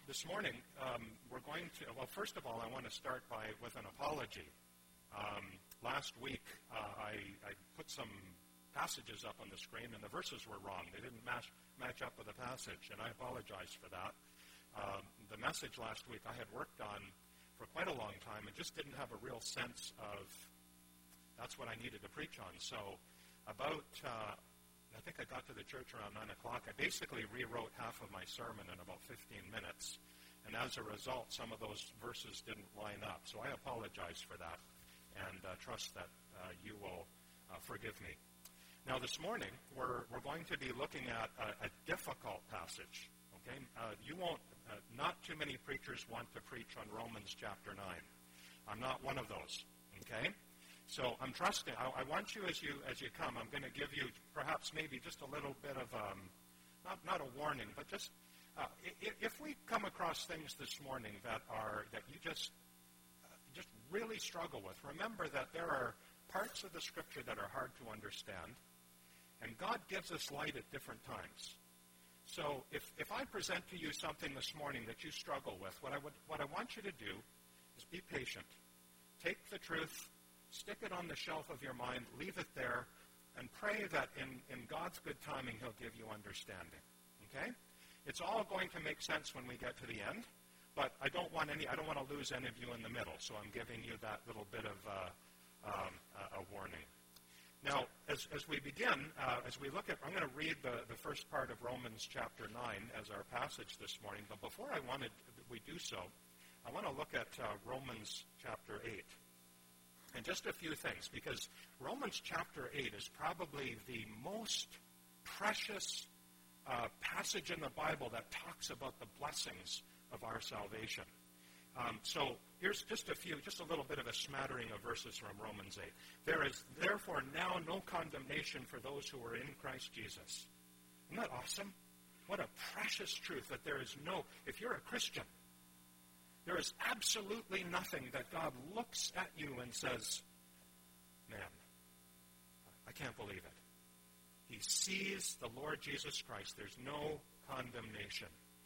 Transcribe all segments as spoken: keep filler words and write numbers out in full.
This morning, um, we're going to, well, first of all, I want to start by with an apology. Um, last week, uh, I, I put some passages up on the screen, and the verses were wrong. They didn't match, match up with the passage, and I apologize for that. Um, the message last week I had worked on for quite a long time and just didn't have a real sense of that's what I needed to preach on. So about, uh, I think I got to the church around nine o'clock. I basically rewrote half of my sermon in about fifteen minutes. And as a result, some of those verses didn't line up. So I apologize for that and uh, trust that uh, you will uh, forgive me. Now this morning, we're, we're going to be looking at a, a difficult passage. Okay, uh, you won't, uh, not too many preachers want to preach on Romans chapter nine. I'm not one of those. Okay? So I'm trusting. I, I want you as you as you come. I'm going to give you perhaps maybe just a little bit of um, not not a warning, but just uh, if, if we come across things this morning that are that you just uh, just really struggle with, remember that there are parts of the Scripture that are hard to understand, and God gives us light at different times. So if if I present to you something this morning that you struggle with, what I would what I want you to do is be patient. Take the truth. Stick it on the shelf of your mind, leave it there, and pray that in, in God's good timing, He'll give you understanding. Okay? It's all going to make sense when we get to the end, but I don't want any. I don't want to lose any of you in the middle, so I'm giving you that little bit of uh, um, a warning. Now, as, as we begin, uh, as we look at, I'm going to read the, the first part of Romans chapter nine as our passage this morning, but before I wanted we do so, I want to look at uh, Romans chapter eight. And just a few things, because Romans chapter eight is probably the most precious uh, passage in the Bible that talks about the blessings of our salvation. Um, so here's just a few, just a little bit of a smattering of verses from Romans eight. There is therefore now no condemnation for those who are in Christ Jesus. Isn't that awesome? What a precious truth that there is no, if you're a Christian, there is absolutely nothing that God looks at you and says, man, I can't believe it. He sees the Lord Jesus Christ. There's no condemnation.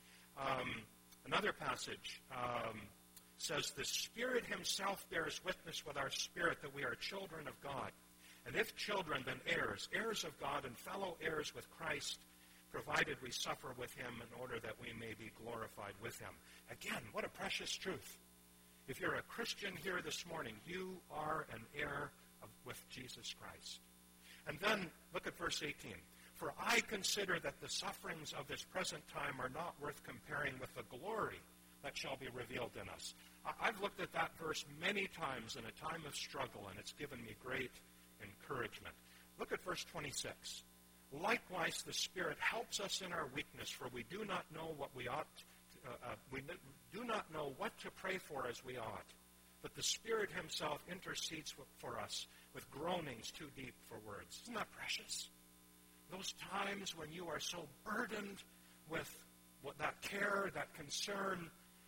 Um, another passage um, says, the Spirit Himself bears witness with our spirit that we are children of God. And if children, then heirs, heirs of God and fellow heirs with Christ, provided we suffer with Him in order that we may be glorified with Him. Again, what a precious truth. If you're a Christian here this morning, you are an heir of, with Jesus Christ. And then, look at verse eighteen. For I consider that the sufferings of this present time are not worth comparing with the glory that shall be revealed in us. I've looked at that verse many times in a time of struggle, and it's given me great encouragement. Look at verse twenty-six. Likewise, the Spirit helps us in our weakness, for we do not know what we ought to, uh, uh, we do not know what to pray for as we ought. But the Spirit Himself intercedes for us with groanings too deep for words. Isn't that precious? Those times when you are so burdened with what that care, that concern,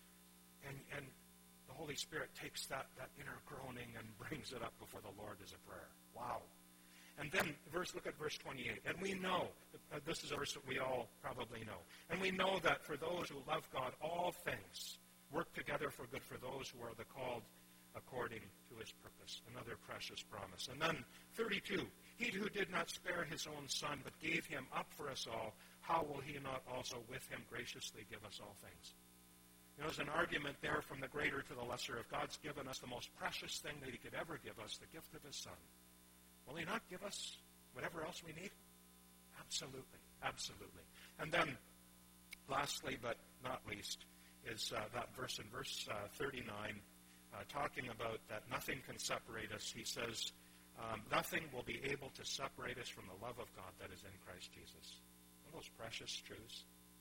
and, and the Holy Spirit takes that, that inner groaning and brings it up before the Lord as a prayer. Wow. And then, verse, look at verse twenty-eight. And we know, uh, this is a verse that we all probably know. And we know that for those who love God, all things work together for good for those who are the called according to His purpose. Another precious promise. And then, thirty-two. He who did not spare His own Son, but gave Him up for us all, how will He not also with Him graciously give us all things? You know, there's an argument there from the greater to the lesser. If God's given us the most precious thing that He could ever give us, the gift of His Son, will He not give us whatever else we need? Absolutely. Absolutely. And then, lastly but not least, is uh, that verse in verse uh, thirty-nine, uh, talking about that nothing can separate us. He says, um, nothing will be able to separate us from the love of God that is in Christ Jesus. One of those precious truths.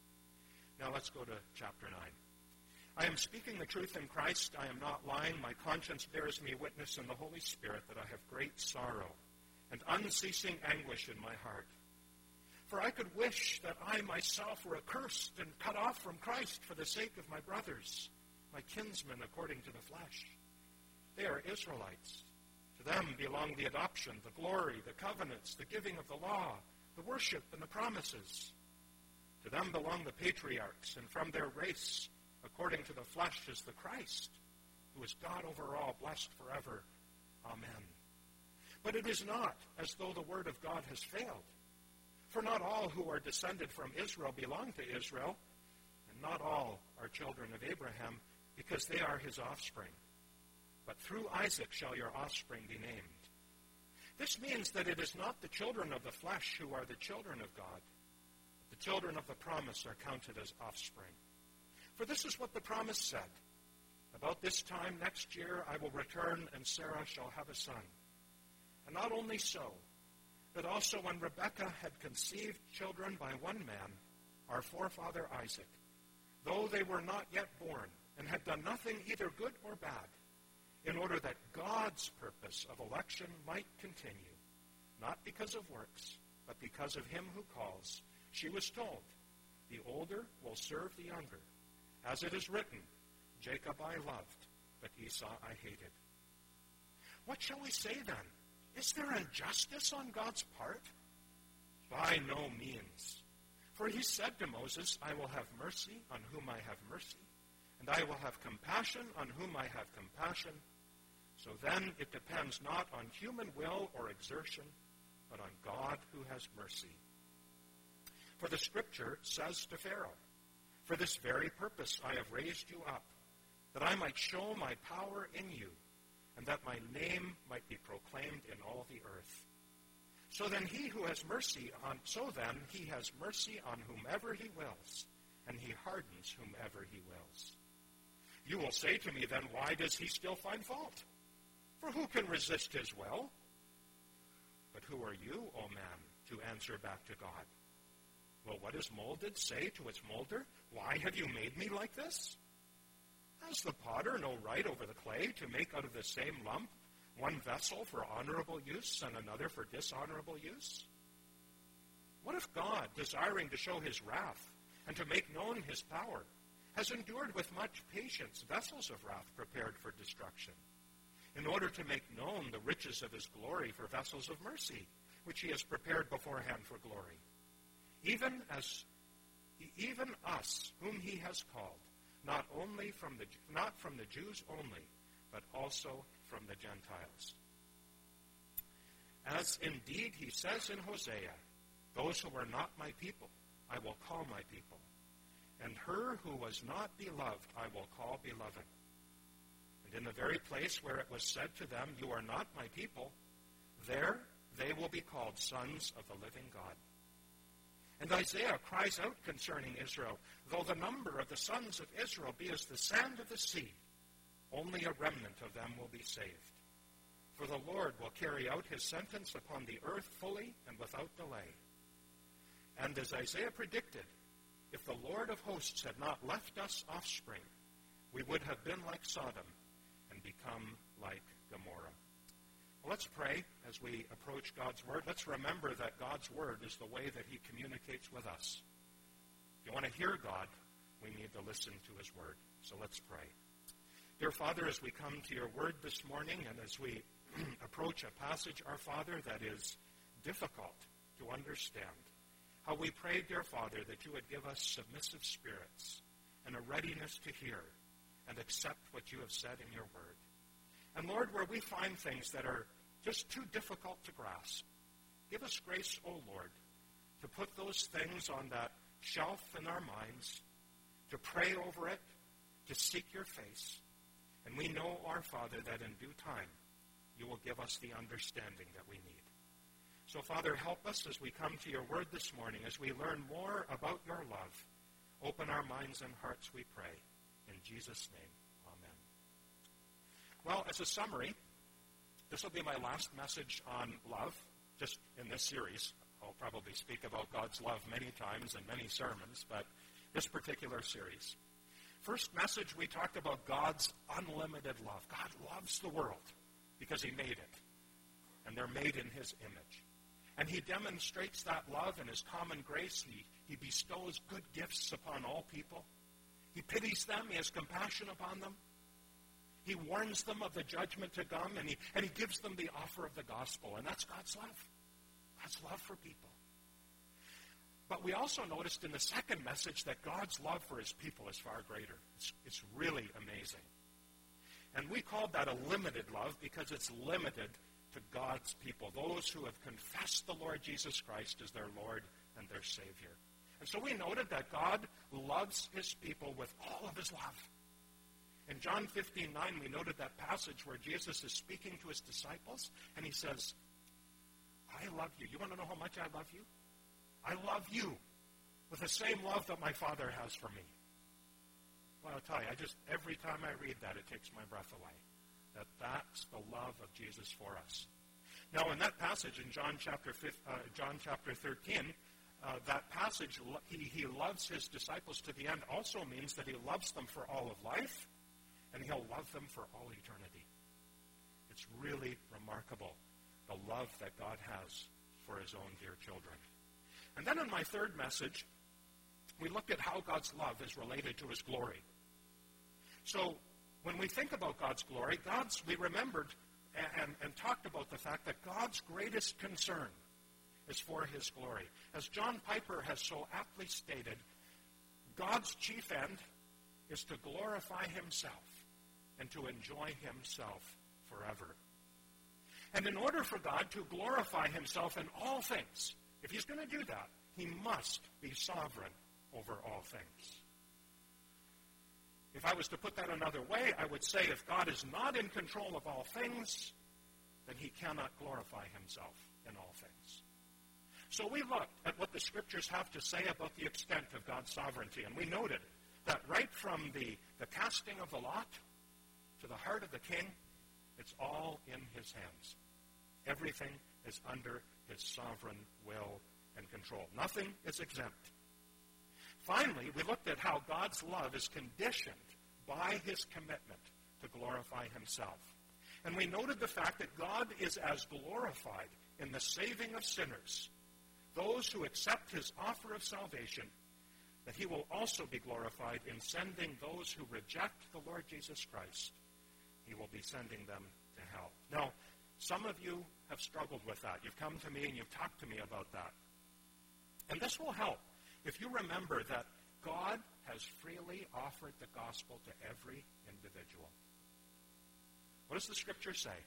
Now let's go to chapter nine. I am speaking the truth in Christ. I am not lying. My conscience bears me witness in the Holy Spirit that I have great sorrow and unceasing anguish in my heart. For I could wish that I myself were accursed and cut off from Christ for the sake of my brothers, my kinsmen according to the flesh. They are Israelites. To them belong the adoption, the glory, the covenants, the giving of the law, the worship, and the promises. To them belong the patriarchs, and from their race, according to the flesh is the Christ, who is God over all, blessed forever. Amen. But it is not as though the word of God has failed. For not all who are descended from Israel belong to Israel, and not all are children of Abraham, because they are his offspring. But through Isaac shall your offspring be named. This means that it is not the children of the flesh who are the children of God. The children of the promise are counted as offspring. For this is what the promise said. About this time next year I will return, and Sarah shall have a son. And not only so, but also when Rebekah had conceived children by one man, our forefather Isaac, though they were not yet born, and had done nothing either good or bad, in order that God's purpose of election might continue, not because of works, but because of him who calls, she was told, the older will serve the younger. As it is written, Jacob I loved, but Esau I hated. What shall we say then? Is there injustice on God's part? By no means. For he said to Moses, I will have mercy on whom I have mercy, and I will have compassion on whom I have compassion. So then it depends not on human will or exertion, but on God who has mercy. For the Scripture says to Pharaoh, for this very purpose I have raised you up, that I might show my power in you, and that my name might be proclaimed in all the earth. So then he who has mercy on so then he has mercy on whomever he wills, and he hardens whomever he wills. You will say to me then, why does he still find fault? For who can resist his will? But who are you, O man, to answer back to God? Will what is molded say to its molder, why have you made me like this? Has the potter no right over the clay to make out of the same lump one vessel for honorable use and another for dishonorable use? What if God, desiring to show his wrath and to make known his power, has endured with much patience vessels of wrath prepared for destruction, in order to make known the riches of his glory for vessels of mercy, which he has prepared beforehand for glory? Even as, even us, whom he has called, not only from the not from the Jews only, but also from the Gentiles. As indeed he says in Hosea, those who are not my people, I will call my people, and her who was not beloved, I will call beloved. And in the very place where it was said to them, you are not my people, there they will be called sons of the living God. And Isaiah cries out concerning Israel, though the number of the sons of Israel be as the sand of the sea, only a remnant of them will be saved. For the Lord will carry out his sentence upon the earth fully and without delay. And as Isaiah predicted, if the Lord of hosts had not left us offspring, we would have been like Sodom and become like Gomorrah. Well, let's pray as we approach God's Word. Let's remember that God's Word is the way that he communicates with us. If you want to hear God, we need to listen to his Word. So let's pray. Dear Father, as we come to your Word this morning and as we approach a passage, our Father, that is difficult to understand, how we pray, dear Father, that you would give us submissive spirits and a readiness to hear and accept what you have said in your Word. And Lord, where we find things that are just too difficult to grasp, give us grace, O Lord, to put those things on that shelf in our minds, to pray over it, to seek your face. And we know, our Father, that in due time you will give us the understanding that we need. So, Father, help us as we come to your Word this morning, as we learn more about your love. Open our minds and hearts, we pray. In Jesus' name. Well, as a summary, this will be my last message on love, just in this series. I'll probably speak about God's love many times in many sermons, but this particular series. First message, we talked about God's unlimited love. God loves the world because he made it, and they're made in his image. And he demonstrates that love in his common grace. He, he bestows good gifts upon all people. He pities them. He has compassion upon them. He warns them of the judgment to come, and he, and he gives them the offer of the gospel. And that's God's love. God's love for people. But we also noticed in the second message that God's love for his people is far greater. It's, it's really amazing. And we called that a limited love because it's limited to God's people, those who have confessed the Lord Jesus Christ as their Lord and their Savior. And so we noted that God loves his people with all of his love. In John fifteen nine, we noted that passage where Jesus is speaking to his disciples, and he says, I love you. You want to know how much I love you? I love you with the same love that my Father has for me. Well, I'll tell you, I just, every time I read that, it takes my breath away. That that's the love of Jesus for us. Now, in that passage in John chapter five, uh, John chapter thirteen, uh, that passage, he, he loves his disciples to the end, also means that he loves them for all of life, and he'll love them for all eternity. It's really remarkable, the love that God has for his own dear children. And then in my third message, we looked at how God's love is related to his glory. So when we think about God's glory, God's we remembered and, and, and talked about the fact that God's greatest concern is for his glory. As John Piper has so aptly stated, God's chief end is to glorify himself and to enjoy himself forever. And in order for God to glorify himself in all things, if he's going to do that, he must be sovereign over all things. If I was to put that another way, I would say if God is not in control of all things, then he cannot glorify himself in all things. So we looked at what the scriptures have to say about the extent of God's sovereignty, and we noted that right from the, the casting of the lot to the heart of the king, it's all in his hands. Everything is under his sovereign will and control. Nothing is exempt. Finally, we looked at how God's love is conditioned by his commitment to glorify himself. And we noted the fact that God is as glorified in the saving of sinners, those who accept his offer of salvation, that he will also be glorified in sending those who reject the Lord Jesus Christ. He will be sending them to hell. Now, some of you have struggled with that. You've come to me and you've talked to me about that. And this will help if you remember that God has freely offered the gospel to every individual. What does the scripture say?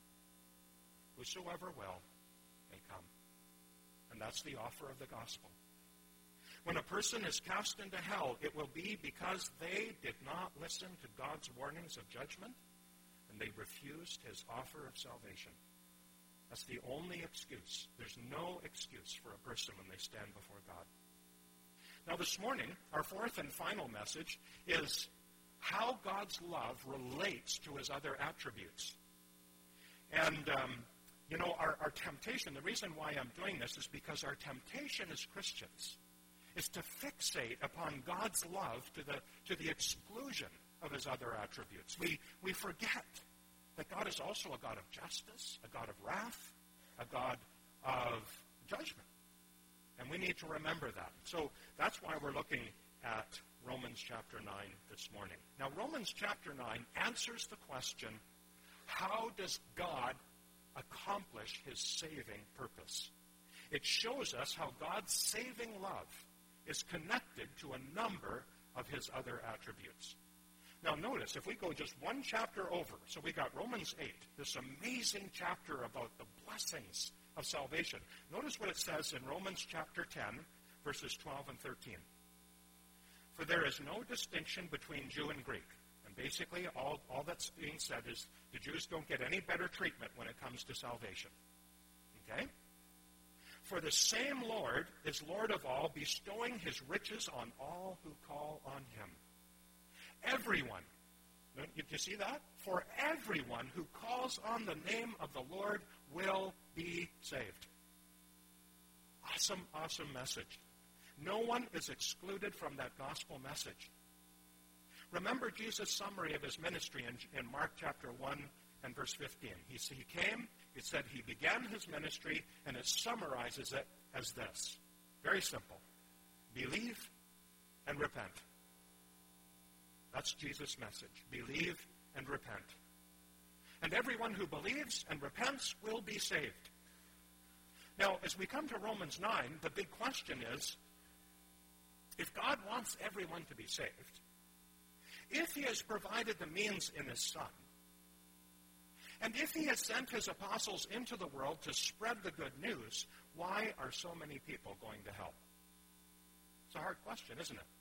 Whosoever will may come. And that's the offer of the gospel. When a person is cast into hell, it will be because they did not listen to God's warnings of judgment and they refused his offer of salvation. That's the only excuse. There's no excuse for a person when they stand before God. Now this morning, our fourth and final message is how God's love relates to his other attributes. And, um, you know, our, our temptation, the reason why I'm doing this is because our temptation as Christians is to fixate upon God's love to the, to the exclusion of his other attributes. We, we forget that God is also a God of justice, a God of wrath, a God of judgment. And we need to remember that. So that's why we're looking at Romans chapter nine this morning. Now, Romans chapter nine answers the question, how does God accomplish his saving purpose? It shows us how God's saving love is connected to a number of his other attributes. Now notice, if we go just one chapter over, so we got Romans eight, this amazing chapter about the blessings of salvation. Notice what it says in Romans chapter ten, verses twelve and thirteen. For there is no distinction between Jew and Greek. And basically, all, all that's being said is the Jews don't get any better treatment when it comes to salvation. Okay? For the same Lord is Lord of all, bestowing his riches on all who call on him. Everyone. Did you see that? For everyone who calls on the name of the Lord will be saved. Awesome, awesome message. No one is excluded from that gospel message. Remember Jesus' summary of his ministry in, in Mark chapter one and verse fifteen. He, he came, it said he began his ministry, and it summarizes it as this. Very simple. Believe and repent. That's Jesus' message. Believe and repent. And everyone who believes and repents will be saved. Now, as we come to Romans nine, the big question is, If God wants everyone to be saved, if he has provided the means in his Son, and if he has sent his apostles into the world to spread the good news, why are so many people going to hell? It's a hard question, isn't it?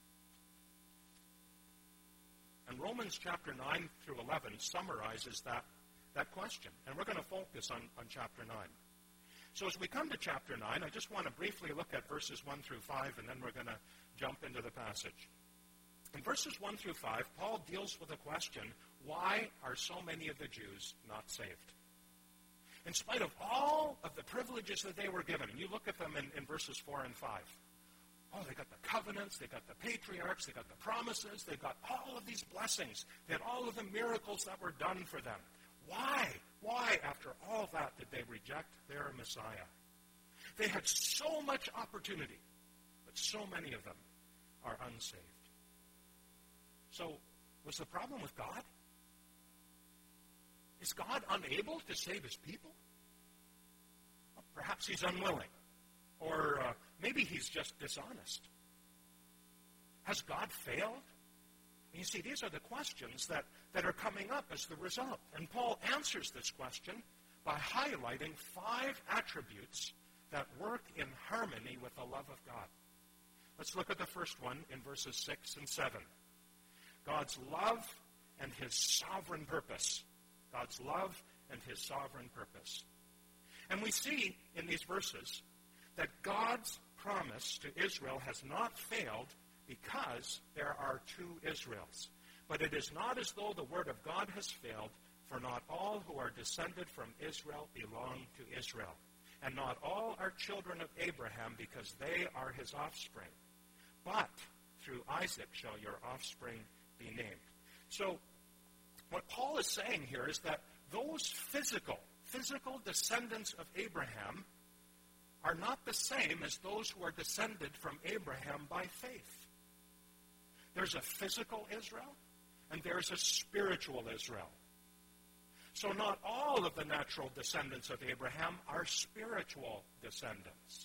And Romans chapter nine through eleven summarizes that, that question. And we're going to focus on, on chapter nine. So as we come to chapter nine, I just want to briefly look at verses one through five, and then we're going to jump into the passage. In verses one through five, Paul deals with the question, why are so many of the Jews not saved? In spite of all of the privileges that they were given, and you look at them in, in verses four and five. Oh, they got the covenants, they got the patriarchs, they got the promises, they got all of these blessings. They had all of the miracles that were done for them. Why? Why, after all that, did they reject their Messiah? They had so much opportunity, but so many of them are unsaved. So, was the problem with God? Is God unable to save his people? Well, perhaps he's unwilling. Or uh, maybe he's just dishonest. Has God failed? You see, these are the questions that, that are coming up as the result. And Paul answers this question by highlighting five attributes that work in harmony with the love of God. Let's look at the first one in verses six and seven. God's love and his sovereign purpose. God's love and his sovereign purpose. And we see in these verses that God's promise to Israel has not failed because there are two Israels. But it is not as though the word of God has failed, for not all who are descended from Israel belong to Israel. And not all are children of Abraham, because they are his offspring. But through Isaac shall your offspring be named. So what Paul is saying here is that those physical, physical descendants of Abraham are not the same as those who are descended from Abraham by faith. There's a physical Israel, and there's a spiritual Israel. So not all of the natural descendants of Abraham are spiritual descendants.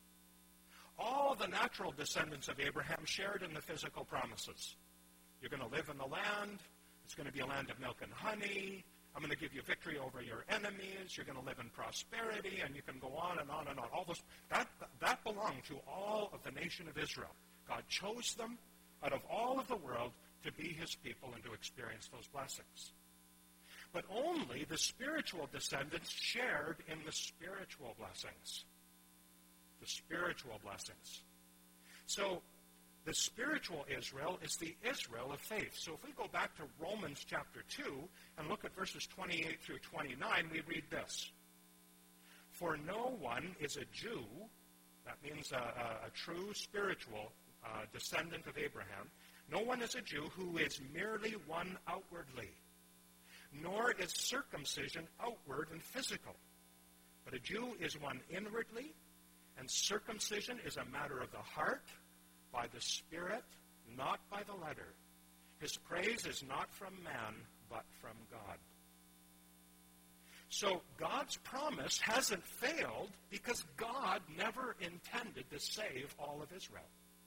All the natural descendants of Abraham shared in the physical promises. You're going to live in the land. It's going to be a land of milk and honey. I'm going to give you victory over your enemies. You're going to live in prosperity, and you can go on and on and on. All those that that belonged to all of the nation of Israel. God chose them out of all of the world to be his people and to experience those blessings. But only the spiritual descendants shared in the spiritual blessings. The spiritual blessings. So the spiritual Israel is the Israel of faith. So if we go back to Romans chapter two and look at verses twenty-eight through twenty-nine, we read this. For no one is a Jew, that means a, a, a true spiritual uh, descendant of Abraham. No one is a Jew who is merely one outwardly, nor is circumcision outward and physical. But a Jew is one inwardly, and circumcision is a matter of the heart, by the Spirit, not by the letter. His praise is not from man, but from God. So God's promise hasn't failed because God never intended to save all of Israel.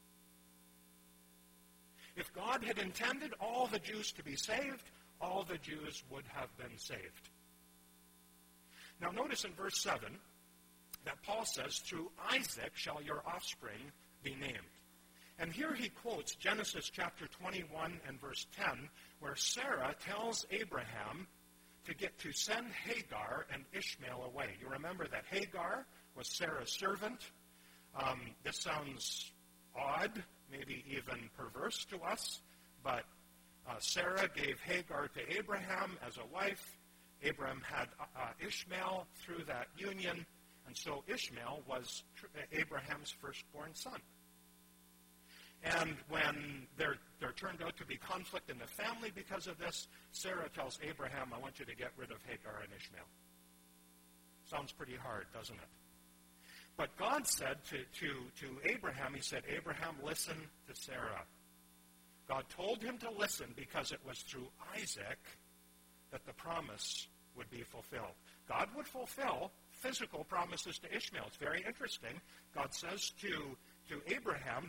If God had intended all the Jews to be saved, all the Jews would have been saved. Now notice in verse seven that Paul says, through Isaac shall your offspring be named. And here he quotes Genesis chapter twenty-one and verse ten, where Sarah tells Abraham to get to send Hagar and Ishmael away. You remember that Hagar was Sarah's servant. Um, this sounds odd, maybe even perverse to us, but uh, Sarah gave Hagar to Abraham as a wife. Abraham had uh, Ishmael through that union, and so Ishmael was tr- Abraham's firstborn son. And when there, there turned out to be conflict in the family because of this, Sarah tells Abraham, I want you to get rid of Hagar and Ishmael. Sounds pretty hard, doesn't it? But God said to, to, to Abraham, he said, Abraham, listen to Sarah. God told him to listen because it was through Isaac that the promise would be fulfilled. God would fulfill physical promises to Ishmael. It's very interesting. God says to, to Abraham that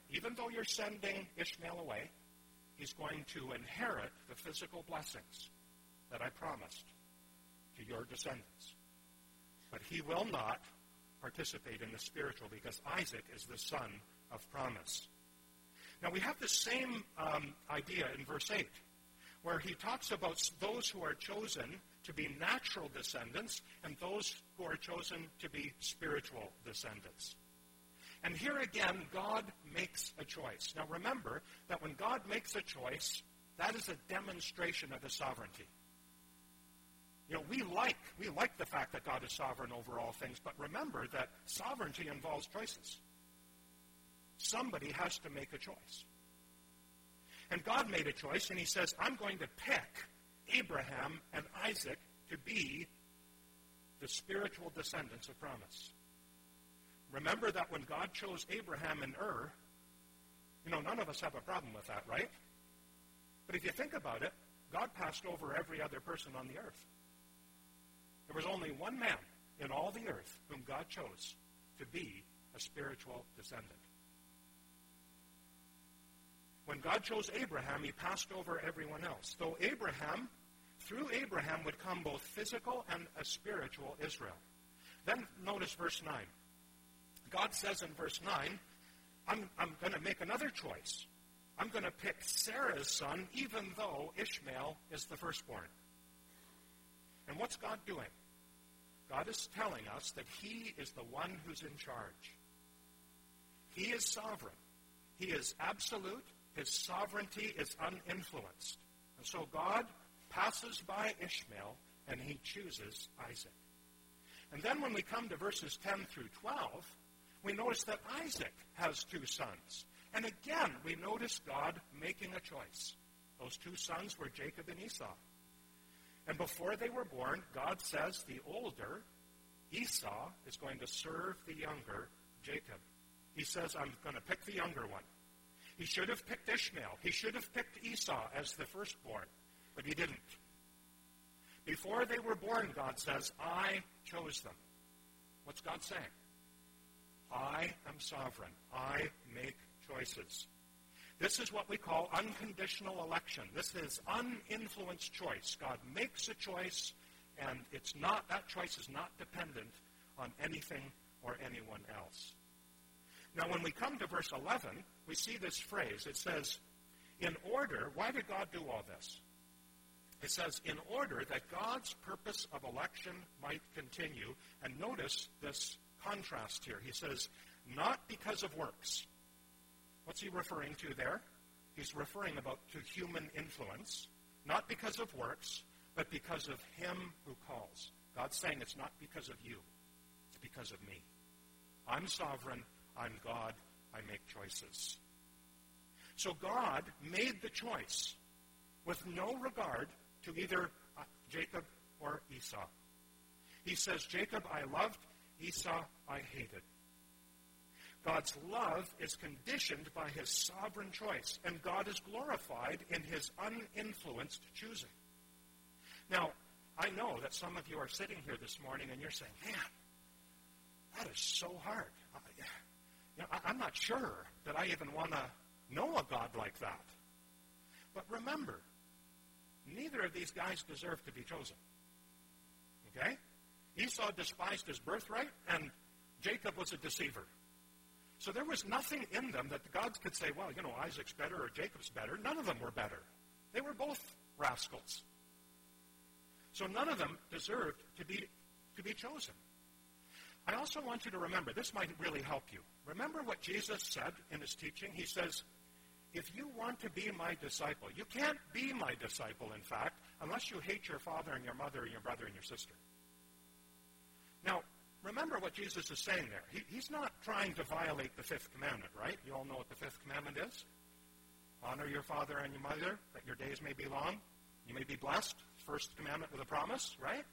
even though you're sending Ishmael away, he's going to inherit the physical blessings that I promised to your descendants. But he will not participate in the spiritual because Isaac is the son of promise. Now we have the same um, idea in verse eight, where he talks about those who are chosen to be natural descendants and those who are chosen to be spiritual descendants. And here again, God makes a choice. Now remember that when God makes a choice, that is a demonstration of his sovereignty. You know, we like, we like the fact that God is sovereign over all things, but remember that sovereignty involves choices. Somebody has to make a choice. And God made a choice, and he says, I'm going to pick Abraham and Isaac to be the spiritual descendants of promise. Remember that when God chose Abraham and Ur, you know, none of us have a problem with that, right? But if you think about it, God passed over every other person on the earth. There was only one man in all the earth whom God chose to be a spiritual descendant. When God chose Abraham, he passed over everyone else. Though Abraham, through Abraham would come both physical and a spiritual Israel. Then notice verse nine. God says in verse nine, I'm, I'm going to make another choice. I'm going to pick Sarah's son, even though Ishmael is the firstborn. And what's God doing? God is telling us that he is the one who's in charge. He is sovereign. He is absolute. His sovereignty is uninfluenced. And so God passes by Ishmael and he chooses Isaac. And then when we come to verses ten through twelve, we notice that Isaac has two sons. And again, we notice God making a choice. Those two sons were Jacob and Esau. And before they were born, God says the older, Esau, is going to serve the younger, Jacob. He says, I'm going to pick the younger one. He should have picked Ishmael. He should have picked Esau as the firstborn, but he didn't. Before they were born, God says, I chose them. What's God saying? I am sovereign. I make choices. This is what we call unconditional election. This is uninfluenced choice. God makes a choice, and it's not, that choice is not dependent on anything or anyone else. Now, when we come to verse eleven, we see this phrase. It says, in order, why did God do all this? It says, in order that God's purpose of election might continue. And notice this contrast here. He says, not because of works. What's he referring to there? He's referring about to human influence, not because of works, but because of him who calls. God's saying it's not because of you. It's because of me. I'm sovereign. I'm God. I make choices. So God made the choice with no regard to either uh, Jacob or Esau. He says, Jacob I loved, Esau I hated. God's love is conditioned by his sovereign choice, and God is glorified in his uninfluenced choosing. Now, I know that some of you are sitting here this morning and you're saying, man, that is so hard. I, you know, I, I'm not sure that I even want to know a God like that. But remember, neither of these guys deserve to be chosen. Okay? Esau despised his birthright, and Jacob was a deceiver. So there was nothing in them that the gods could say, well, you know, Isaac's better or Jacob's better. None of them were better. They were both rascals. So none of them deserved to be, to be chosen. I also want you to remember, this might really help you. Remember what Jesus said in his teaching? He says, if you want to be my disciple, you can't be my disciple, in fact, unless you hate your father and your mother and your brother and your sister. Now, remember what Jesus is saying there. He, he's not trying to violate the fifth commandment, right? You all know what the fifth commandment is. Honor your father and your mother, that your days may be long. You may be blessed. First commandment with a promise, right?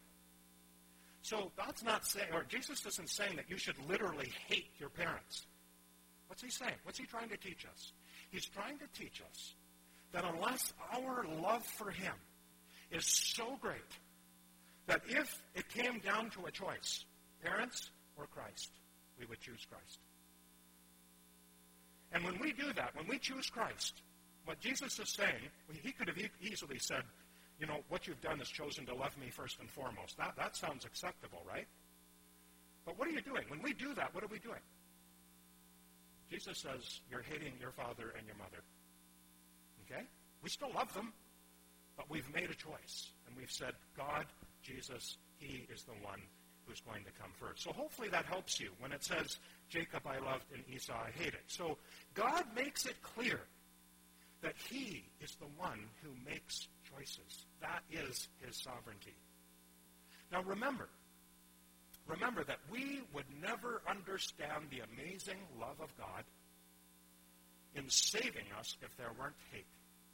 So God's not saying, or Jesus isn't saying that you should literally hate your parents. What's he saying? What's he trying to teach us? He's trying to teach us that unless our love for him is so great that if it came down to a choice, parents or Christ, we would choose Christ. And when we do that, when we choose Christ, what Jesus is saying, he could have e- easily said, you know, what you've done is chosen to love me first and foremost. That, that sounds acceptable, right? But what are you doing? When we do that, what are we doing? Jesus says, you're hating your father and your mother. Okay? We still love them, but we've made a choice. And we've said, God, Jesus, he is the one who's going to come first. So hopefully that helps you when it says, Jacob I loved and Esau I hated. So God makes it clear that he is the one who makes choices. That is his sovereignty. Now remember, remember that we would never understand the amazing love of God in saving us if there weren't hate.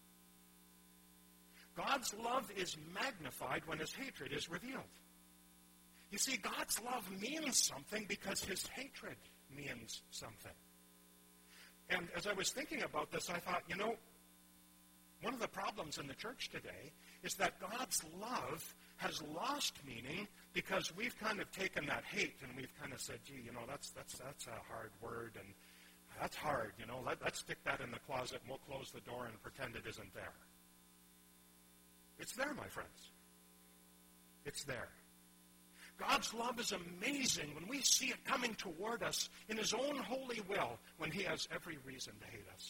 God's love is magnified when his hatred is revealed. You see, God's love means something because his hatred means something. And as I was thinking about this, I thought, you know, one of the problems in the church today is that God's love has lost meaning because we've kind of taken that hate and we've kind of said, gee, you know, that's that's that's a hard word and that's hard, you know, let, let's stick that in the closet and we'll close the door and pretend it isn't there. It's there, my friends. It's there. God's love is amazing when we see it coming toward us in his own holy will when he has every reason to hate us.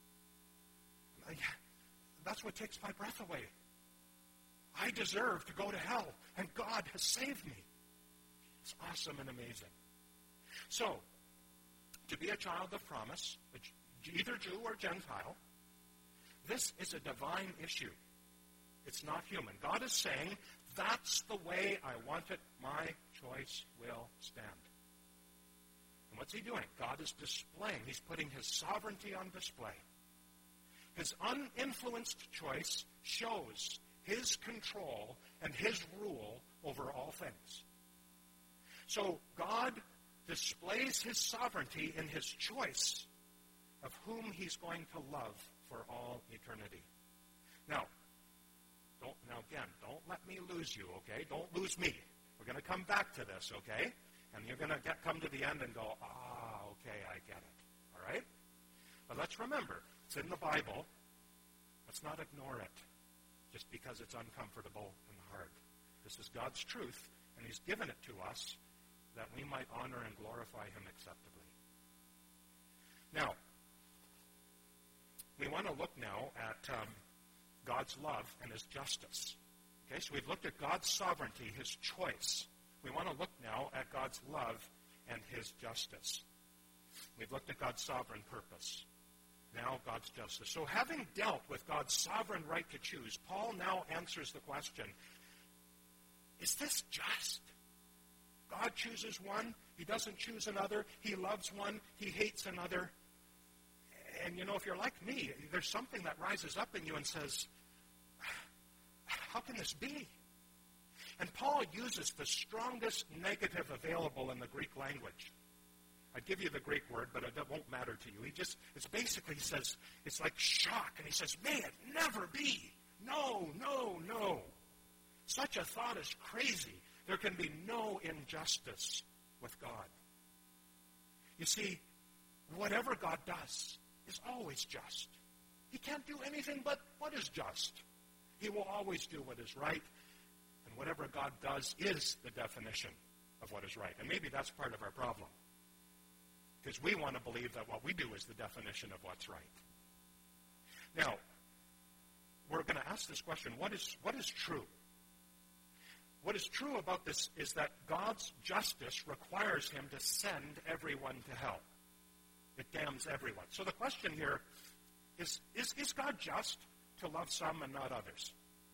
That's what takes my breath away. I deserve to go to hell, and God has saved me. It's awesome and amazing. So, to be a child of promise, either Jew or Gentile, this is a divine issue. It's not human. God is saying, that's the way I want it. My choice will stand. And what's he doing? God is displaying. He's putting his sovereignty on display. His uninfluenced choice shows his control and his rule over all things. So God displays his sovereignty in his choice of whom he's going to love for all eternity. Now, don't, now again, don't let me lose you, okay? Don't lose me. We're going to come back to this, okay? And you're going to get, come to the end and go, ah, okay, I get it. All right? But let's remember, it's in the Bible. Let's not ignore it just because it's uncomfortable and hard. This is God's truth, and he's given it to us that we might honor and glorify him acceptably. Now, we want to look now at um, God's love and his justice. Okay, so we've looked at God's sovereignty, his choice. We want to look now at God's love and his justice. We've looked at God's sovereign purpose. Now God's justice. So having dealt with God's sovereign right to choose, Paul now answers the question, is this just? God chooses one, he doesn't choose another, he loves one, he hates another. And you know, if you're like me, there's something that rises up in you and says, how can this be? And Paul uses the strongest negative available in the Greek language. I'd give you the Greek word, but it won't matter to you. He just, it's basically, he says, it's like shock. And he says, may it never be. No, no, no. Such a thought is crazy. There can be no injustice with God. You see, whatever God does is always just. He can't do anything but what is just. He will always do what is right. And whatever God does is the definition of what is right. And maybe that's part of our problem. Because we want to believe that what we do is the definition of what's right. Now, we're going to ask this question, what is, what is true? What is true about this is that God's justice requires him to send everyone to hell. It damns everyone. So the question here is, is, is God just to love some and not others?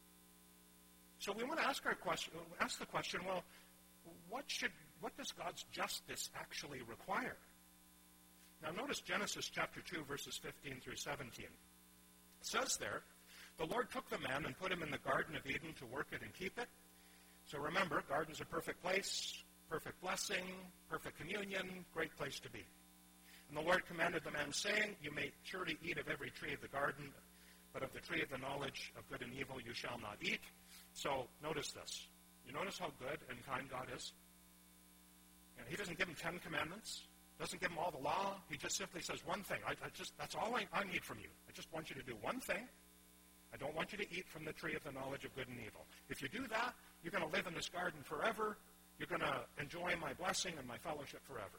So we want to ask our question, ask the question, well, what should, what does God's justice actually require? Now notice Genesis chapter two, verses fifteen through seventeen. It says there, the Lord took the man and put him in the Garden of Eden to work it and keep it. So remember, garden's a perfect place, perfect blessing, perfect communion, great place to be. And the Lord commanded the man, saying, you may surely eat of every tree of the garden, but of the tree of the knowledge of good and evil you shall not eat. So notice this. You notice how good and kind God is? You know, he doesn't give him ten commandments. Doesn't give them all the law. He just simply says one thing. I, I just That's all I, I need from you. I just want you to do one thing. I don't want you to eat from the tree of the knowledge of good and evil. If you do that, you're going to live in this garden forever. You're going to enjoy my blessing and my fellowship forever.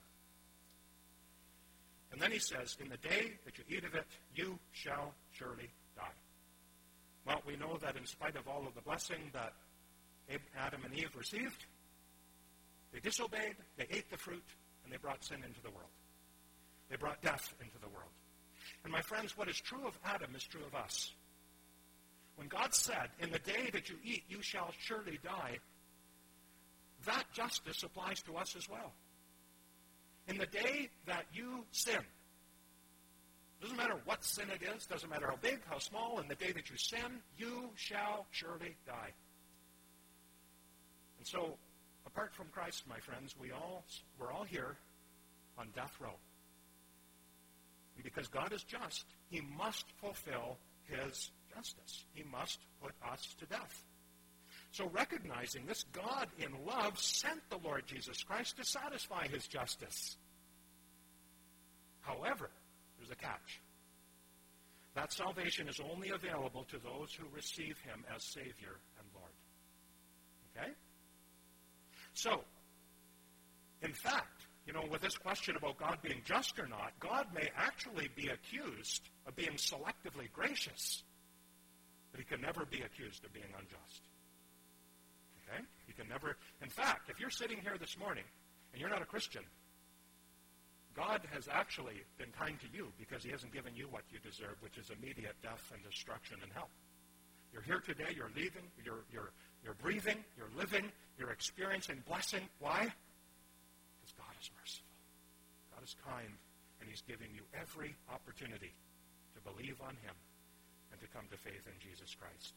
And then he says, in the day that you eat of it, you shall surely die. Well, we know that in spite of all of the blessing that Adam and Eve received, they disobeyed, they ate the fruit, and they brought sin into the world. They brought death into the world. And my friends, what is true of Adam is true of us. When God said, in the day that you eat, you shall surely die, that justice applies to us as well. In the day that you sin, doesn't matter what sin it is, doesn't matter how big, how small, in the day that you sin, you shall surely die. And so, apart from Christ, my friends, we all, we're all here on death row. And because God is just, he must fulfill his justice. He must put us to death. So recognizing this, God in love sent the Lord Jesus Christ to satisfy his justice. However, there's a catch. That salvation is only available to those who receive him as Savior and Lord. Okay? So, in fact, you know, with this question about God being just or not, God may actually be accused of being selectively gracious, but he can never be accused of being unjust. Okay? He can never... In fact, if you're sitting here this morning and you're not a Christian, God has actually been kind to you because he hasn't given you what you deserve, which is immediate death and destruction and hell. You're here today, you're leaving, you're, you're, you're breathing, you're living, you're experiencing blessing. Why? Because God is merciful. God is kind, and he's giving you every opportunity to believe on him and to come to faith in Jesus Christ.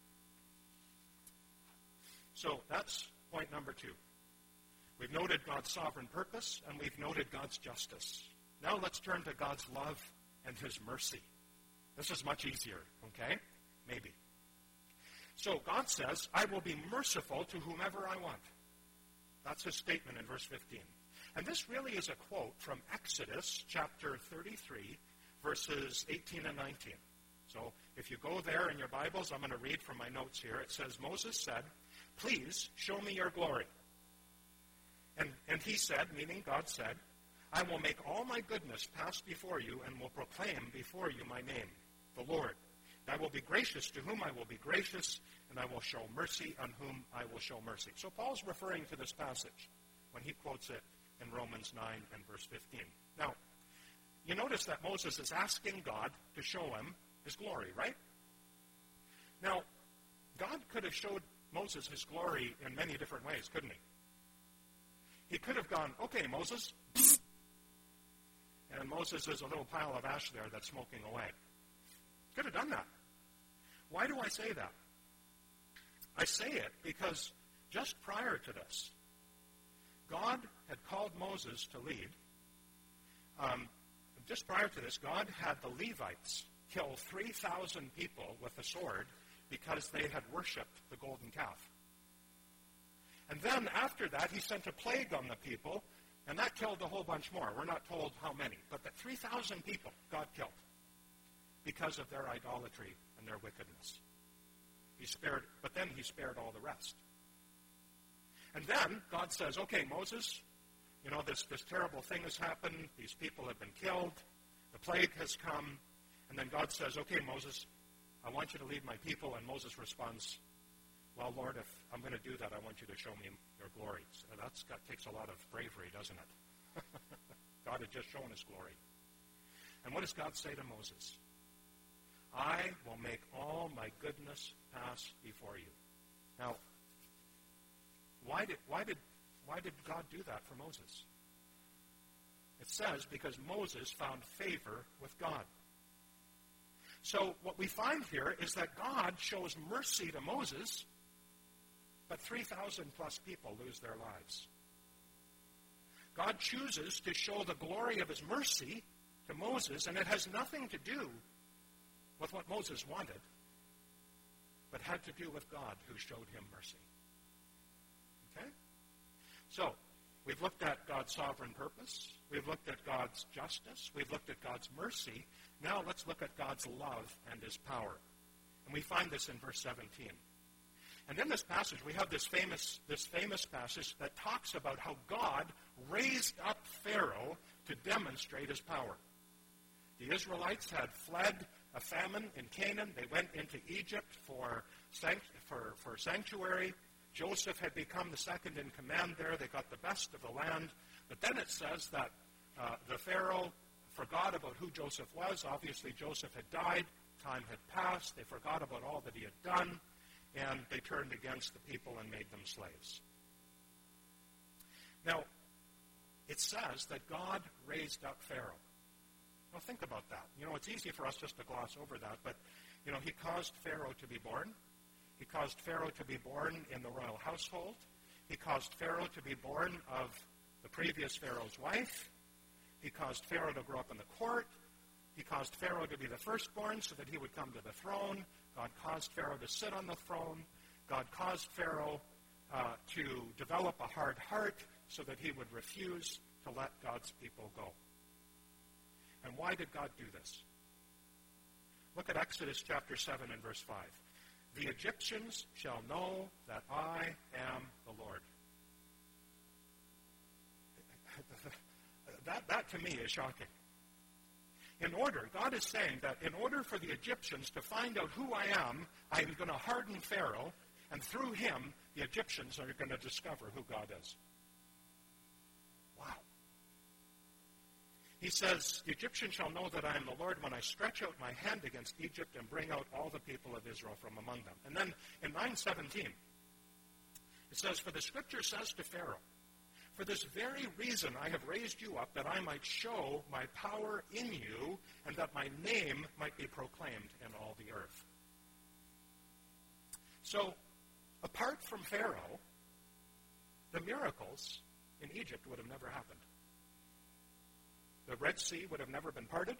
So that's point number two. We've noted God's sovereign purpose, and we've noted God's justice. Now let's turn to God's love and his mercy. This is much easier, okay? Maybe. So God says, I will be merciful to whomever I want. That's his statement in verse fifteen. And this really is a quote from Exodus chapter thirty-three, verses eighteen and nineteen. So if you go there in your Bibles, I'm going to read from my notes here. It says, Moses said, please show me your glory. And, and he said, meaning God said, I will make all my goodness pass before you and will proclaim before you my name, the Lord. And I will be gracious to whom I will be gracious, and I will show mercy on whom I will show mercy. So Paul's referring to this passage when he quotes it in Romans nine and verse fifteen. Now, you notice that Moses is asking God to show him his glory, right? Now, God could have showed Moses his glory in many different ways, couldn't he? He could have gone, okay, Moses, and Moses is a little pile of ash there that's smoking away. Could have done that. Why do I say that? I say it because just prior to this, God had called Moses to lead. Um, just prior to this, God had the Levites kill three thousand people with a sword because they had worshipped the golden calf. And then after that, he sent a plague on the people, and that killed a whole bunch more. We're not told how many, but that three thousand people God killed because of their idolatry and their wickedness. He spared, but then he spared all the rest. And then God says, okay, Moses, you know, this, this terrible thing has happened. These people have been killed. The plague has come. And then God says, okay, Moses, I want you to lead my people. And Moses responds, well, Lord, if I'm going to do that, I want you to show me your glory. So that's got, takes a lot of bravery, doesn't it? God had just shown his glory. And what does God say to Moses? I will make all my goodness pass before you. Now, why did, why did, why did God do that for Moses? It says because Moses found favor with God. So what we find here is that God shows mercy to Moses, but three thousand plus people lose their lives. God chooses to show the glory of his mercy to Moses, and it has nothing to do with what Moses wanted, but had to do with God who showed him mercy. Okay? So, We've looked at God's sovereign purpose. We've looked at God's justice. We've looked at God's mercy. Now let's look at God's love and his power. And we find this in verse seventeen. And in this passage, we have this famous, this famous passage that talks about how God raised up Pharaoh to demonstrate his power. The Israelites had fled a famine in Canaan. They went into Egypt for, for, for sanctuary. Joseph had become the second in command there. They got the best of the land. But then it says that uh, the Pharaoh forgot about who Joseph was. Obviously, Joseph had died. Time had passed. They forgot about all that he had done. And they turned against the people and made them slaves. Now, it says that God raised up Pharaoh. Now, think about that. You know, it's easy for us just to gloss over that, but, you know, he caused Pharaoh to be born. He caused Pharaoh to be born in the royal household. He caused Pharaoh to be born of the previous Pharaoh's wife. He caused Pharaoh to grow up in the court. He caused Pharaoh to be the firstborn so that he would come to the throne. God caused Pharaoh to sit on the throne. God caused Pharaoh uh, to develop a hard heart so that he would refuse to let God's people go. And why did God do this? Look at Exodus chapter seven and verse five. The Egyptians shall know that I am the Lord. That, that to me is shocking. In order, God is saying that in order for the Egyptians to find out who I am, I am going to harden Pharaoh, and through him, the Egyptians are going to discover who God is. Wow. He says, the Egyptians shall know that I am the Lord when I stretch out my hand against Egypt and bring out all the people of Israel from among them. And then in nine seventeen, it says, for the scripture says to Pharaoh, for this very reason I have raised you up, that I might show my power in you, and that my name might be proclaimed in all the earth. So, apart from Pharaoh, the miracles in Egypt would have never happened. The Red Sea would have never been parted.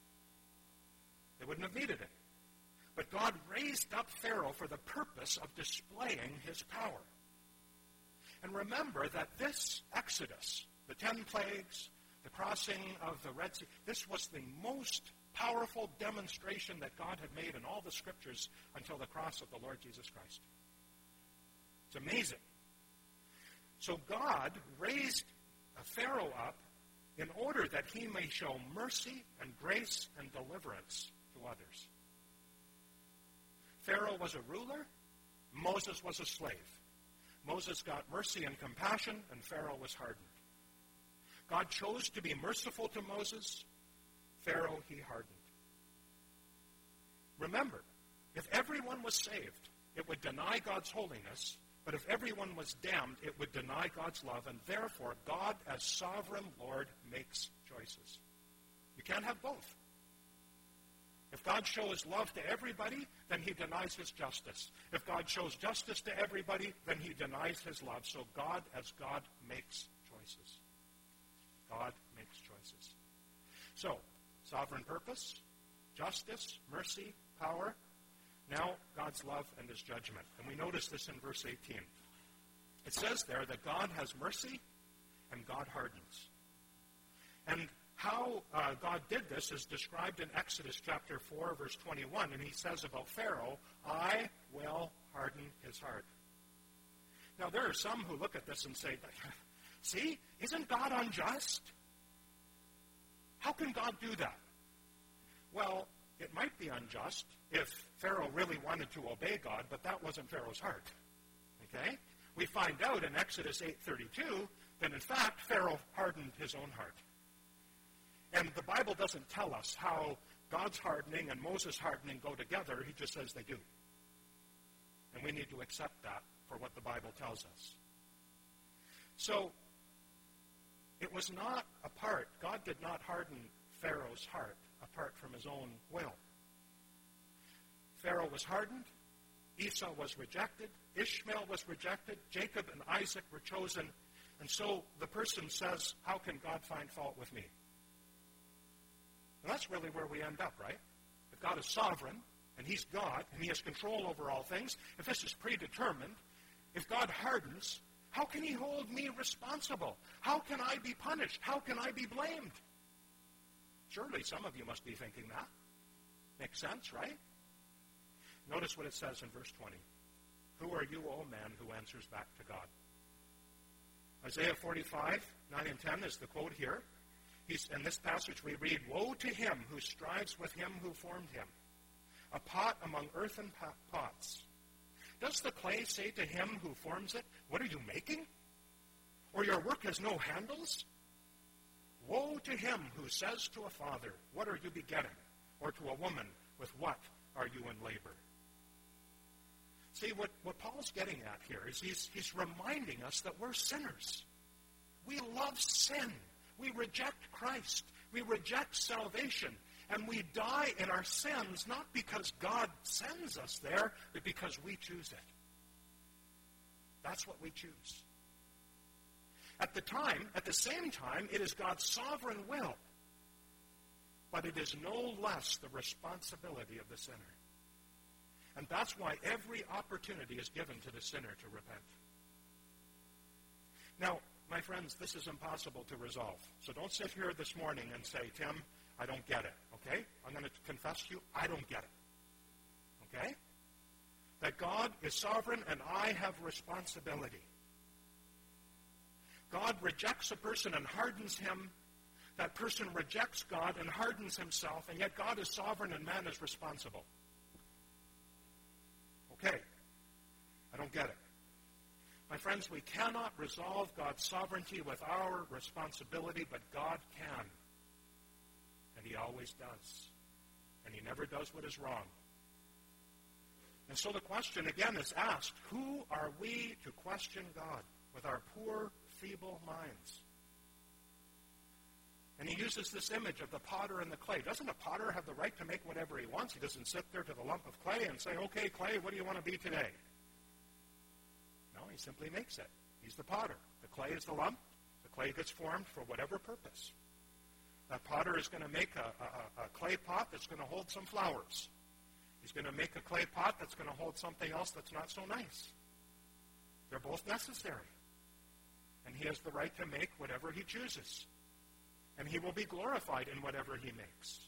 They wouldn't have needed it. But God raised up Pharaoh for the purpose of displaying his power. And remember that this Exodus, the ten plagues, the crossing of the Red Sea, this was the most powerful demonstration that God had made in all the scriptures until the cross of the Lord Jesus Christ. It's amazing. So God raised Pharaoh up in order that he may show mercy and grace and deliverance to others. Pharaoh was a ruler. Moses was a slave. Moses got mercy and compassion, and Pharaoh was hardened. God chose to be merciful to Moses. Pharaoh he hardened. Remember, if everyone was saved, it would deny God's holiness, but if everyone was damned, it would deny God's love, and therefore God, as sovereign Lord, makes choices. You can't have both. If God shows love to everybody, then he denies his justice. If God shows justice to everybody, then he denies his love. So God, as God, makes choices. God makes choices. So, sovereign purpose, justice, mercy, power. Now, God's love and his judgment. And we notice this in verse eighteen. It says there that God has mercy and God hardens. And how uh, God did this is described in Exodus chapter four, verse twenty-one. And he says about Pharaoh, I will harden his heart. Now, there are some who look at this and say, see, isn't God unjust? How can God do that? Well, it might be unjust if Pharaoh really wanted to obey God, but that wasn't Pharaoh's heart. Okay? We find out in Exodus eight thirty-two that, in fact, Pharaoh hardened his own heart. And the Bible doesn't tell us how God's hardening and Moses' hardening go together. He just says they do. And we need to accept that for what the Bible tells us. So, it was not apart. God did not harden Pharaoh's heart apart from his own will. Pharaoh was hardened. Esau was rejected. Ishmael was rejected. Jacob and Isaac were chosen. And so the person says, how can God find fault with me? And that's really where we end up, right? If God is sovereign, and he's God, and he has control over all things, if this is predetermined, if God hardens, How can he hold me responsible? How can I be punished? How can I be blamed? Surely some of you must be thinking that. Makes sense, right? Notice what it says in verse twenty. Who are you, O man, who answers back to God? Isaiah forty-five, nine and ten is the quote here. He's, in this passage we read, Woe to him who strives with him who formed him, a pot among earthen pots. Does the clay say to him who forms it, What are you making? Or your work has no handles? Woe to him who says to a father, What are you begetting? Or to a woman, With what are you in labor? See, what, what Paul's getting at here is he's, he's reminding us that we're sinners. We love sin. We reject Christ. We reject salvation. And we die in our sins not because God sends us there, but because we choose it. That's what we choose. At the time, at the same time, it is God's sovereign will. But it is no less the responsibility of the sinner. And that's why every opportunity is given to the sinner to repent. Now, my friends, this is impossible to resolve. So don't sit here this morning and say, Tim, I don't get it, okay? I'm going to confess to you, I don't get it, okay? That God is sovereign and I have responsibility. God rejects a person and hardens him. That person rejects God and hardens himself, and yet God is sovereign and man is responsible. Okay, I don't get it. My friends, we cannot resolve God's sovereignty with our responsibility, but God can. And he always does. And he never does what is wrong. And so the question again is asked, who are we to question God with our poor, feeble minds? And he uses this image of the potter and the clay. Doesn't a potter have the right to make whatever he wants? He doesn't sit there to the lump of clay and say, okay, clay, what do you want to be today? No, he simply makes it. He's the potter. The clay is the lump. The clay gets formed for whatever purpose. That potter is going to make a, a, a clay pot that's going to hold some flowers. He's going to make a clay pot that's going to hold something else that's not so nice. They're both necessary. And he has the right to make whatever he chooses. And he will be glorified in whatever he makes.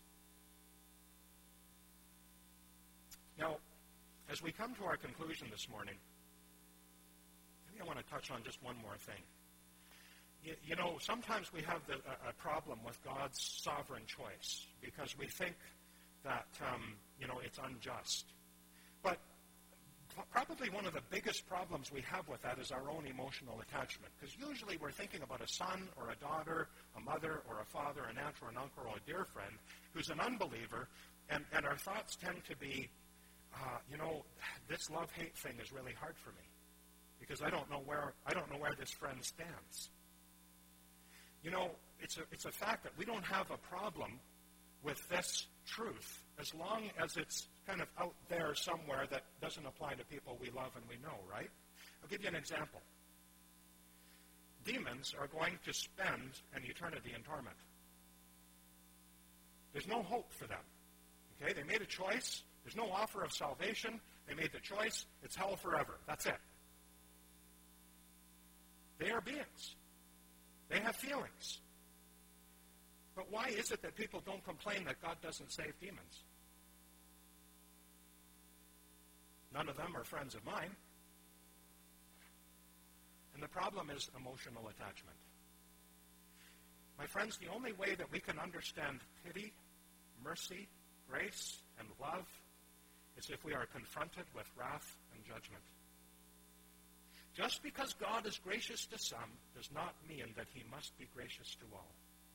Now, as we come to our conclusion this morning, maybe I want to touch on just one more thing. You, you know, sometimes we have the, a, a problem with God's sovereign choice because we think that, um, you know, it's unjust. But probably one of the biggest problems we have with that is our own emotional attachment. Because usually we're thinking about a son or a daughter, a mother or a father, an aunt or an uncle or a dear friend who's an unbeliever, and, and our thoughts tend to be, uh, you know, this love-hate thing is really hard for me because I don't know where I don't know where this friend stands. You know, it's a it's a fact that we don't have a problem with this truth as long as it's kind of out there somewhere that doesn't apply to people we love and we know, right? I'll give you an example. Demons are going to spend an eternity in torment. There's no hope for them. Okay, they made a choice. There's no offer of salvation. They made the choice. It's hell forever. That's it. They are beings. They have feelings. But why is it that people don't complain that God doesn't save demons? None of them are friends of mine. And the problem is emotional attachment. My friends, the only way that we can understand pity, mercy, grace, and love is if we are confronted with wrath and judgment. Just because God is gracious to some does not mean that he must be gracious to all.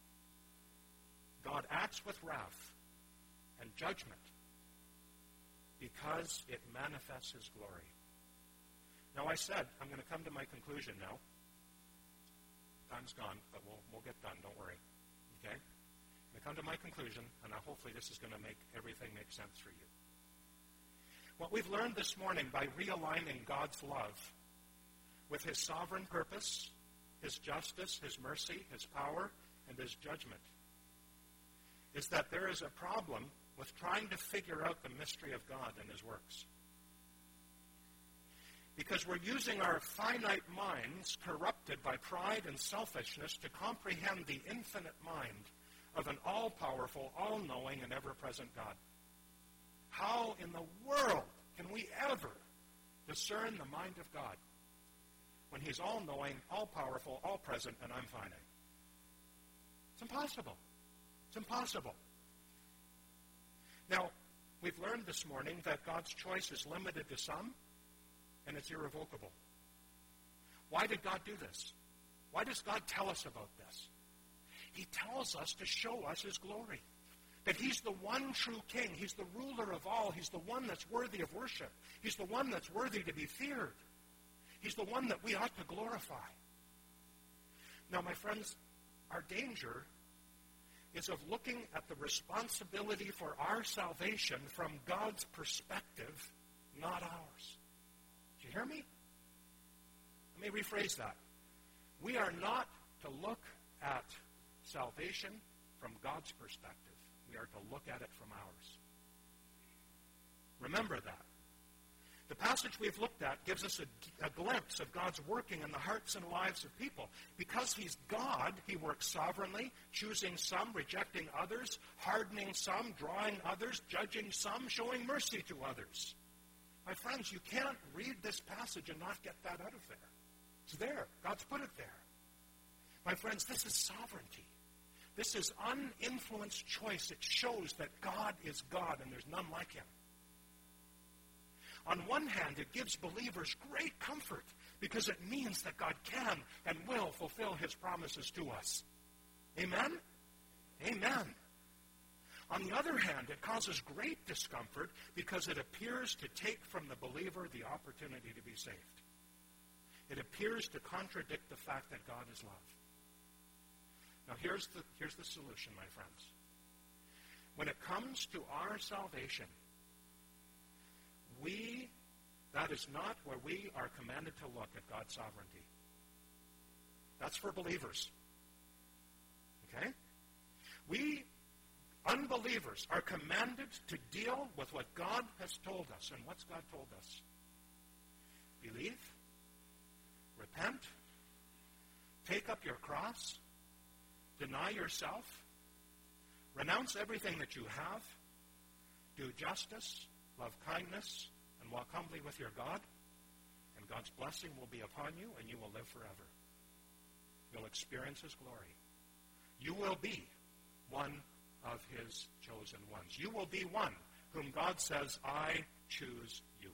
God acts with wrath and judgment because it manifests his glory. Now, I said I'm going to come to my conclusion now. Time's gone, but we'll, we'll get done. Don't worry. Okay? I'm going to come to my conclusion, and I, hopefully this is going to make everything make sense for you. What we've learned this morning by realigning God's love with his sovereign purpose, his justice, his mercy, his power, and his judgment is that there is a problem with trying to figure out the mystery of God and his works. Because we're using our finite minds, corrupted by pride and selfishness, to comprehend the infinite mind of an all-powerful, all-knowing, and ever-present God. How in the world can we ever discern the mind of God when He's all-knowing, all-powerful, all-present, and I'm finite? It's impossible. It's impossible. Now, we've learned this morning that God's choice is limited to some, and it's irrevocable. Why did God do this? Why does God tell us about this? He tells us to show us His glory. That He's the one true King. He's the ruler of all. He's the one that's worthy of worship. He's the one that's worthy to be feared. He's the one that we ought to glorify. Now, my friends, our danger is of looking at the responsibility for our salvation from God's perspective, not ours. Do you hear me? Let me rephrase that. We are not to look at salvation from God's perspective. We are to look at it from ours. Remember that. The passage we've looked at gives us a, a glimpse of God's working in the hearts and lives of people. Because He's God, He works sovereignly, choosing some, rejecting others, hardening some, drawing others, judging some, showing mercy to others. My friends, you can't read this passage and not get that out of there. It's there. God's put it there. My friends, this is sovereignty. This is uninfluenced choice. It shows that God is God and there's none like Him. On one hand, it gives believers great comfort because it means that God can and will fulfill His promises to us. Amen? Amen. On the other hand, it causes great discomfort because it appears to take from the believer the opportunity to be saved. It appears to contradict the fact that God is love. Now, here's the, here's the solution, my friends. When it comes to our salvation, we, that is not where we are commanded to look at God's sovereignty. That's for believers. Okay? We, unbelievers, are commanded to deal with what God has told us. And what's God told us? Believe, repent, take up your cross, deny yourself, renounce everything that you have, do justice, love kindness, and walk humbly with your God, and God's blessing will be upon you, and you will live forever. You'll experience His glory. You will be one of His chosen ones. You will be one whom God says, I choose you.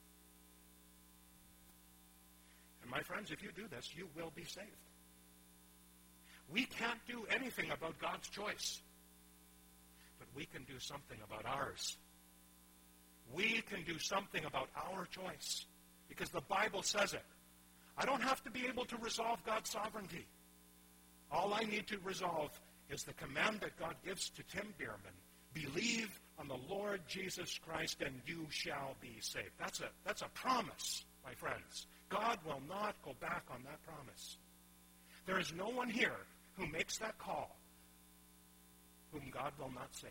And my friends, if you do this, you will be saved. We can't do anything about God's choice, but we can do something about ours. We can do something about our choice because the Bible says it. I don't have to be able to resolve God's sovereignty. All I need to resolve is the command that God gives to Tim Bierman. Believe on the Lord Jesus Christ and you shall be saved. That's a, that's a promise, my friends. God will not go back on that promise. There is no one here who makes that call whom God will not save.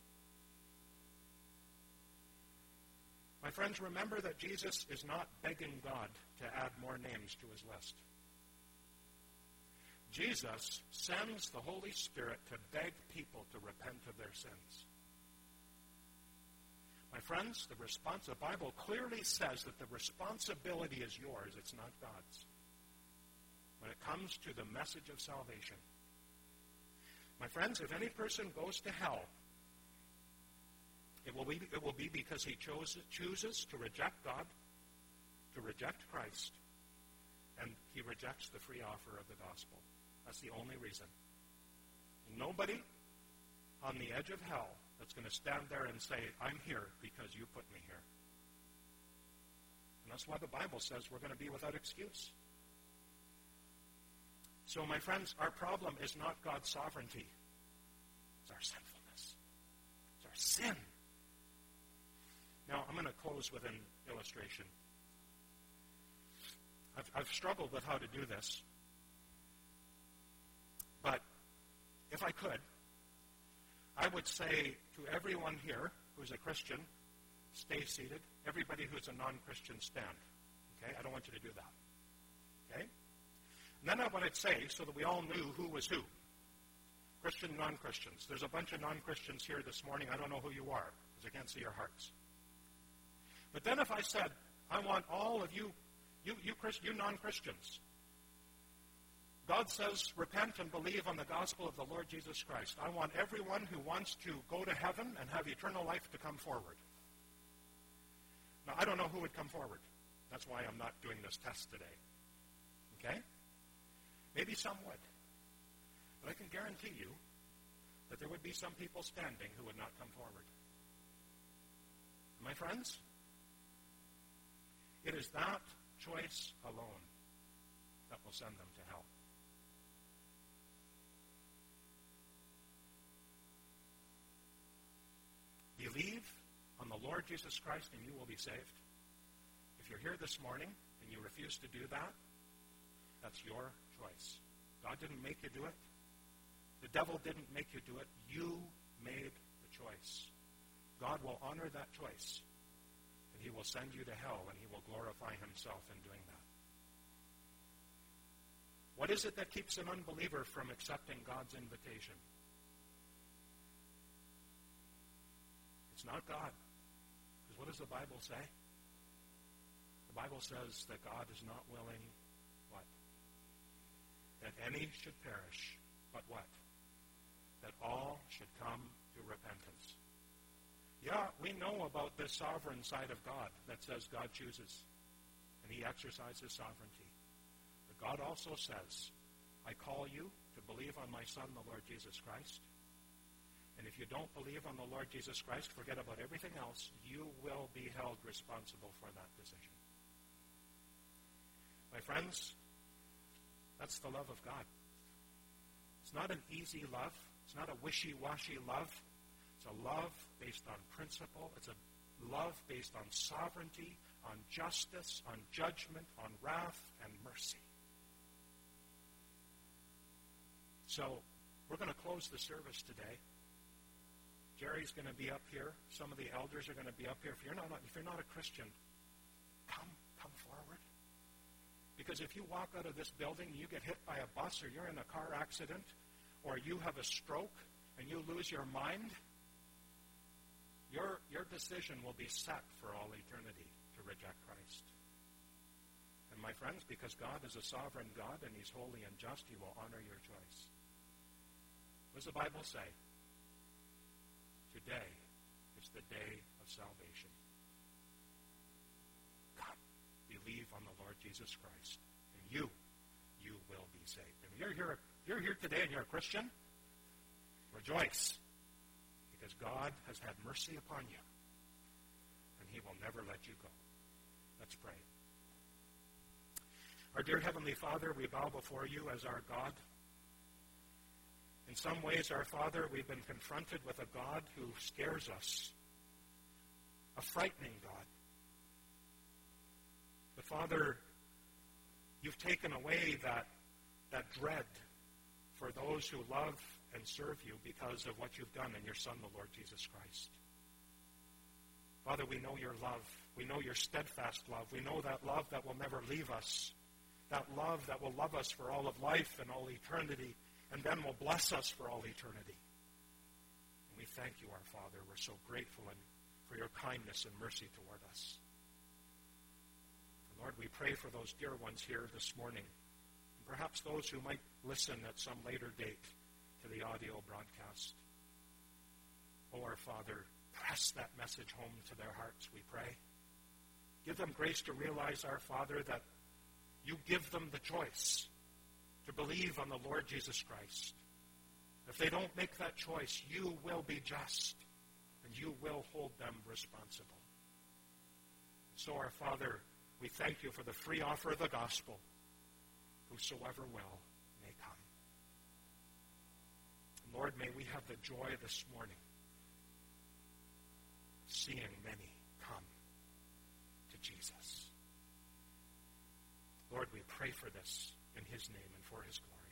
My friends, remember that Jesus is not begging God to add more names to His list. Jesus sends the Holy Spirit to beg people to repent of their sins. My friends, the response, the Bible clearly says that the responsibility is yours, it's not God's. When it comes to the message of salvation. My friends, if any person goes to hell, it will be, it will be because he chose, chooses to reject God, to reject Christ, and he rejects the free offer of the gospel. That's the only reason. Nobody on the edge of hell that's going to stand there and say, I'm here because you put me here. And that's why the Bible says we're going to be without excuse. So, my friends, our problem is not God's sovereignty. It's our sinfulness. It's our sin. Now, I'm going to close with an illustration. I've, I've struggled with how to do this. But if I could, I would say to everyone here who's a Christian, stay seated. Everybody who's a non-Christian, stand. Okay? I don't want you to do that. Okay? And then I want to say, so that we all knew who was who. Christian, non-Christians. There's a bunch of non-Christians here this morning. I don't know who you are, because I can't see your hearts. But then if I said, I want all of you, you, you, Christ, you non-Christians, God says, repent and believe on the gospel of the Lord Jesus Christ. I want everyone who wants to go to heaven and have eternal life to come forward. Now, I don't know who would come forward. That's why I'm not doing this test today. Okay? Maybe some would. But I can guarantee you that there would be some people standing who would not come forward. My friends, it is that choice alone that will send them to hell. Believe on the Lord Jesus Christ and you will be saved. If you're here this morning and you refuse to do that, that's your choice. God didn't make you do it. The devil didn't make you do it. You made the choice. God will honor that choice, and he will send you to hell, and he will glorify himself in doing that. What is it that keeps an unbeliever from accepting God's invitation? It's not God. Because what does the Bible say? The Bible says that God is not willing, what? That any should perish, but what? That all should come to repentance. Yeah, we know about this sovereign side of God that says God chooses, and he exercises sovereignty. But God also says, I call you to believe on my Son, the Lord Jesus Christ. And if you don't believe on the Lord Jesus Christ, forget about everything else, you will be held responsible for that decision. My friends, that's the love of God. It's not an easy love. It's not a wishy-washy love. It's a love based on principle. It's a love based on sovereignty, on justice, on judgment, on wrath, and mercy. So, we're going to close the service today. Jerry's going to be up here. Some of the elders are going to be up here. If you're not, if you're not a Christian, come, come forward. Because if you walk out of this building, you get hit by a bus, or you're in a car accident, or you have a stroke, and you lose your mind, your, your decision will be set for all eternity to reject Christ. And my friends, because God is a sovereign God, and he's holy and just, he will honor your choice. What does the Bible say? Today is the day of salvation. Come, believe on the Lord Jesus Christ, and you, you will be saved. And if you're here, if you're here today and you're a Christian, rejoice, because God has had mercy upon you, and he will never let you go. Let's pray. Our dear Heavenly Father, we bow before you as our God. In some ways, our Father, we've been confronted with a God who scares us, a frightening God. But Father, you've taken away that, that dread for those who love and serve you because of what you've done in your Son, the Lord Jesus Christ. Father, we know your love. We know your steadfast love. We know that love that will never leave us, that love that will love us for all of life and all eternity, and then will bless us for all eternity. And we thank you, our Father. We're so grateful and for your kindness and mercy toward us. And Lord, we pray for those dear ones here this morning, and perhaps those who might listen at some later date to the audio broadcast. Oh, our Father, press that message home to their hearts, we pray. Give them grace to realize, our Father, that you give them the choice to believe on the Lord Jesus Christ. If they don't make that choice, you will be just, and you will hold them responsible. So, our Father, we thank you for the free offer of the gospel. Whosoever will may come. Lord, may we have the joy this morning, seeing many come to Jesus. Lord, we pray for this in his name and for his glory.